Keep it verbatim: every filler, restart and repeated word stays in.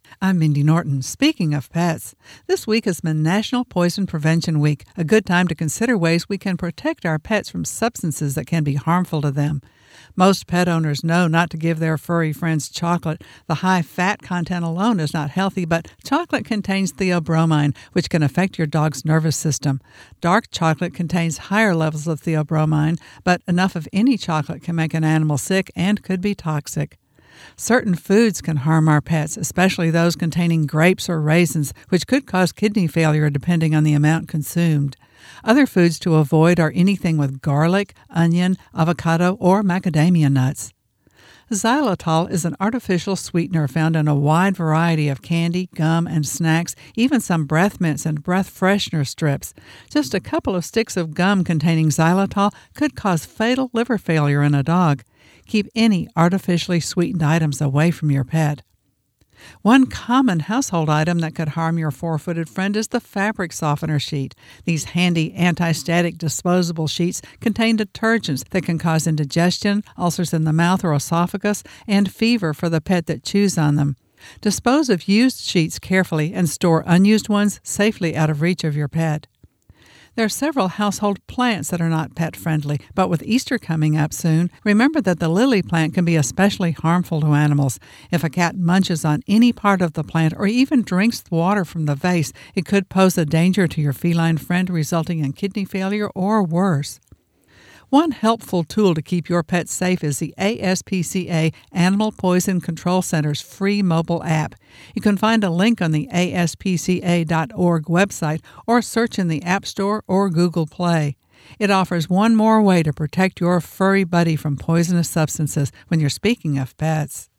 I'm Mindy Norton. Speaking of pets, this week has been National Poison Prevention Week, a good time to consider ways we can protect our pets from substances that can be harmful to them. Most pet owners know not to give their furry friends chocolate. The high fat content alone is not healthy, but chocolate contains theobromine, which can affect your dog's nervous system. Dark chocolate contains higher levels of theobromine, but enough of any chocolate can make an animal sick and could be toxic. Certain foods can harm our pets, especially those containing grapes or raisins, which could cause kidney failure depending on the amount consumed. Other foods to avoid are anything with garlic, onion, avocado, or macadamia nuts. Xylitol is an artificial sweetener found in a wide variety of candy, gum, and snacks, even some breath mints and breath freshener strips. Just a couple of sticks of gum containing xylitol could cause fatal liver failure in a dog. Keep any artificially sweetened items away from your pet. One common household item that could harm your four-footed friend is the fabric softener sheet. These handy anti-static disposable sheets contain detergents that can cause indigestion, ulcers in the mouth or esophagus, and fever for the pet that chews on them. Dispose of used sheets carefully and store unused ones safely out of reach of your pet. There are several household plants that are not pet-friendly, but with Easter coming up soon, remember that the lily plant can be especially harmful to animals. If a cat munches on any part of the plant or even drinks water from the vase, it could pose a danger to your feline friend, resulting in kidney failure or worse. One helpful tool to keep your pet safe is the A S P C A Animal Poison Control Center's free mobile app. You can find a link on the A S P C A dot org website or search in the App Store or Google Play. It offers one more way to protect your furry buddy from poisonous substances when you're speaking of pets.